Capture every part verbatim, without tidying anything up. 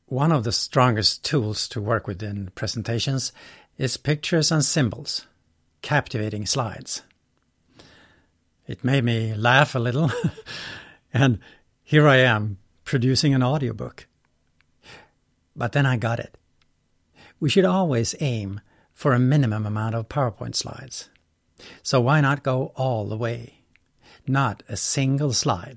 One of the strongest tools to work with in presentations is pictures and symbols, captivating slides. It made me laugh a little, and here I am producing an audiobook. But then I got it. We should always aim for a minimum amount of PowerPoint slides. So why not go all the way? Not a single slide.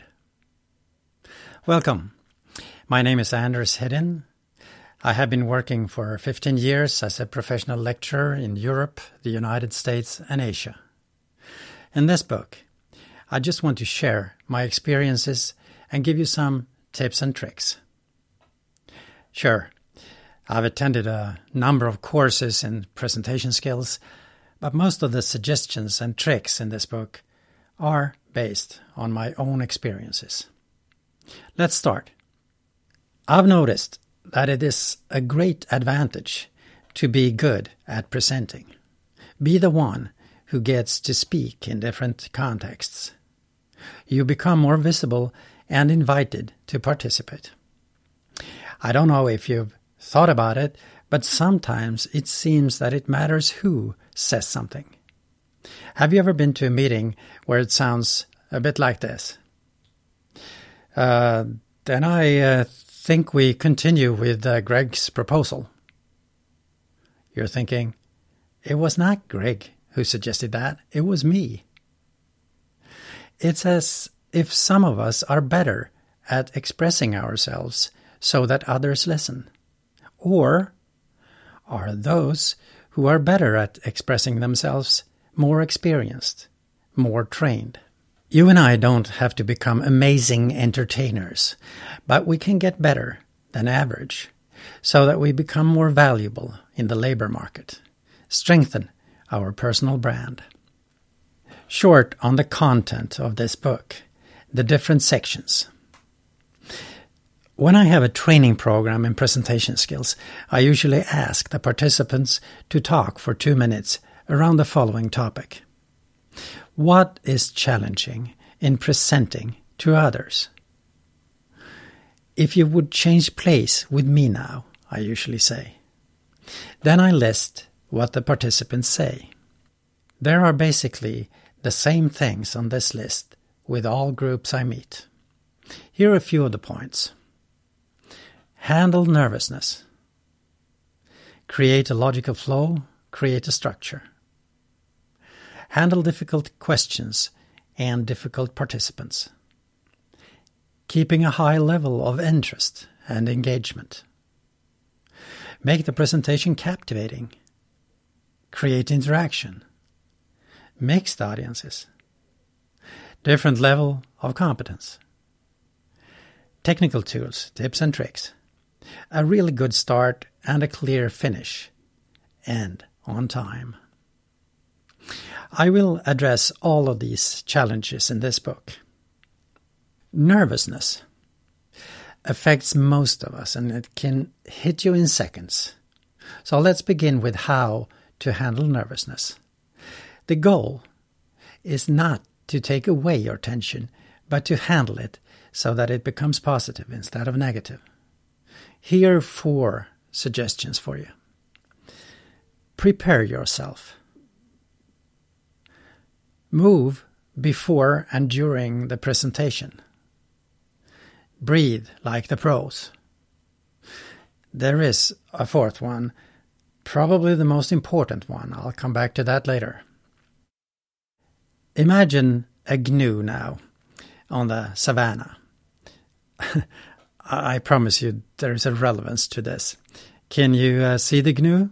Welcome. My name is Anders Hedin. I have been working for fifteen years as a professional lecturer in Europe, the United States, and Asia. In this book, I just want to share my experiences and give you some tips and tricks. Sure, I've attended a number of courses in presentation skills, but most of the suggestions and tricks in this book are based on my own experiences. Let's start. I've noticed that it is a great advantage to be good at presenting. Be the one who gets to speak in different contexts. You become more visible and invited to participate. I don't know if you've thought about it, but sometimes it seems that it matters who says something. Have you ever been to a meeting where it sounds a bit like this? Uh, then I uh, think we continue with uh, Greg's proposal. You're thinking, it was not Greg who suggested that, it was me. It's as if some of us are better at expressing ourselves so that others listen. Or are those who are better at expressing themselves more experienced, more trained? You and I don't have to become amazing entertainers, but we can get better than average so that we become more valuable in the labor market, strengthen our personal brand. Short on the content of this book, the different sections. When I have a training program in presentation skills, I usually ask the participants to talk for two minutes around the following topic. What is challenging in presenting to others? If you would change place with me now, I usually say. Then I list what the participants say. There are basically the same things on this list with all groups I meet. Here are a few of the points. Handle nervousness. Create a logical flow, create a structure. Handle difficult questions and difficult participants. Keeping a high level of interest and engagement. Make the presentation captivating. Create interaction. Mixed audiences. Different level of competence. Technical tools, tips and tricks. A really good start and a clear finish. And on time. I will address all of these challenges in this book. Nervousness affects most of us and it can hit you in seconds. So let's begin with how to handle nervousness. The goal is not to take away your tension, but to handle it so that it becomes positive instead of negative. Here are four suggestions for you. Prepare yourself. Move before and during the presentation. Breathe like the pros. There is a fourth one, probably the most important one. I'll come back to that later. Imagine a gnu now on the savannah. I promise you there is a relevance to this. Can you uh, see the gnu?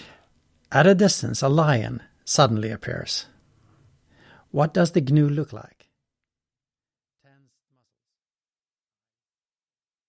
At a distance, a lion suddenly appears. What does the gnu look like?